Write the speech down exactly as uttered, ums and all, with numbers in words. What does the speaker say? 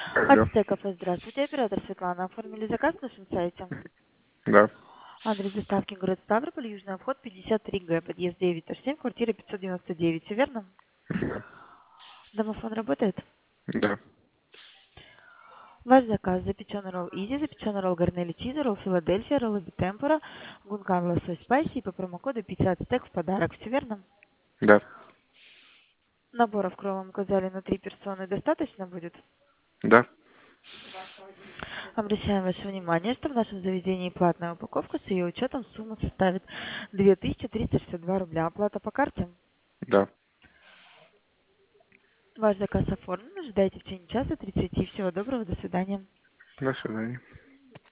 Алло. Ацтеков, здравствуйте, оператор Светлана. Оформили заказ на нашем сайте. Да. Адрес доставки город Ставрополь, Южный обход пятьдесят три Г, подъезд девять семь, квартира пятьсот девяносто девять. Все верно? Да. Домофон работает? Да. Ваш заказ: запеченный ролл Изи, запеченный ролл Гарнелли Чиза, ролл Филадельфия, ролл Темпора, гункан лосось спайси и по промокоду пятьдесят стек в подарок. Все верно? Да. Наборов к роллам указали на три персоны. Достаточно будет? Да. Обращаем ваше внимание, что в нашем заведении платная упаковка, с ее учетом сумма составит две тысячи триста шестьдесят два рубля. Оплата по карте. Да. Ваш заказ оформлен. Ожидайте в течение часа тридцати. Всего доброго. До свидания. До свидания.